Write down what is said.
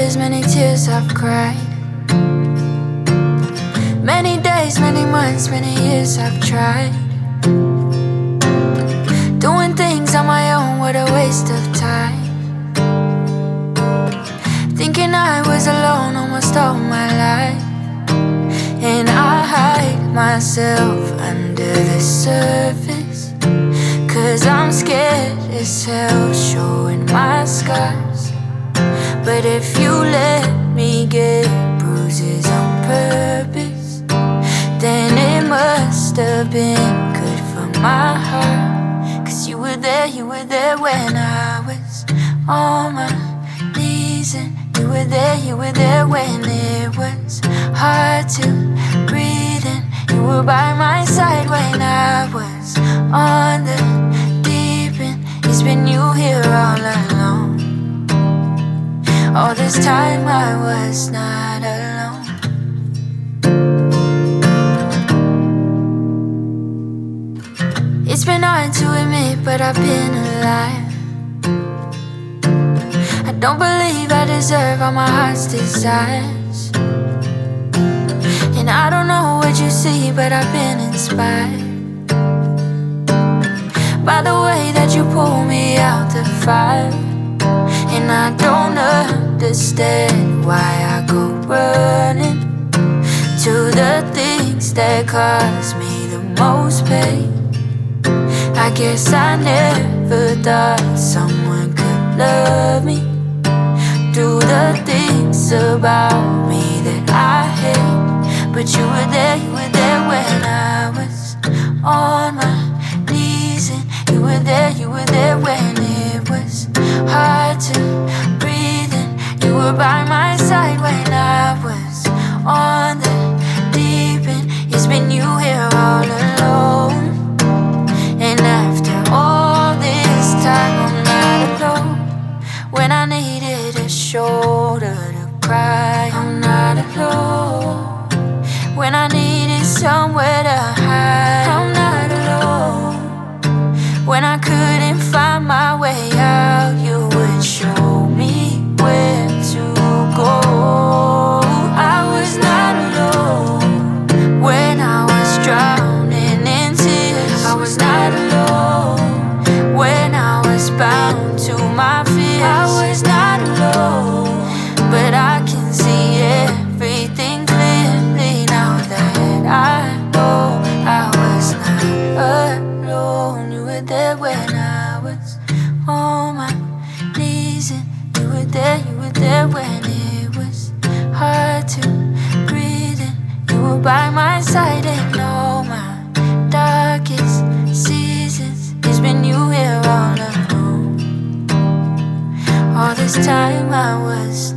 many tears I've cried. Many days, many months, many years I've tried. Doing things on my own, what a waste of time. Thinking I was alone almost all my life. And I hide myself under the surface, 'cause I'm scared as hell showing my scars. But if you let me get bruises on purpose, then it must have been good for my heart. 'Cause you were there when I was on my knees. And you were there when it was hard to breathe. And you were by my side when I was on the deep end. It's been you here all along. All this time I was not alone. It's been hard to admit, but I've been alive. I don't believe I deserve all my heart's desires. And I don't know what you see, but I've been inspired by the way that you pull me out the fire. And I don't understand why I go running to the things that cause me the most pain. I guess I never thought someone could love me, do the things about me that I hate. But you were there when I was on my knees. And you were there when it was hard to breathe. And you were by my side when I was on the deep end. It's been you here all alone. And after all this time, I'm not alone. When I needed a shoulder to cry, I'm not alone. When I needed somewhere to hide, I'm not alone. When I couldn't find my way out, you would show me where to go. I was not alone. When I was drowning in tears, I was not alone. When I was bound to my fears, I was not alone. But I can see everything clearly now that I know I was not alone. You were there when I was on my knees. And you were there when it was hard to breathe. And you were by my side in all my darkest seasons. It's been you here all alone. All this time I was